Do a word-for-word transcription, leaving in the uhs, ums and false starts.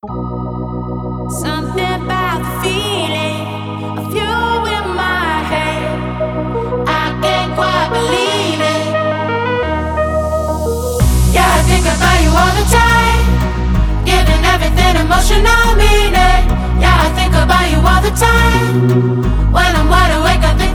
Something about the feeling of you in my head. I can't quite believe it. Yeah, I think about you all the time, giving everything emotional meaning. Yeah, I think about you all the time. When I'm wide awake, I think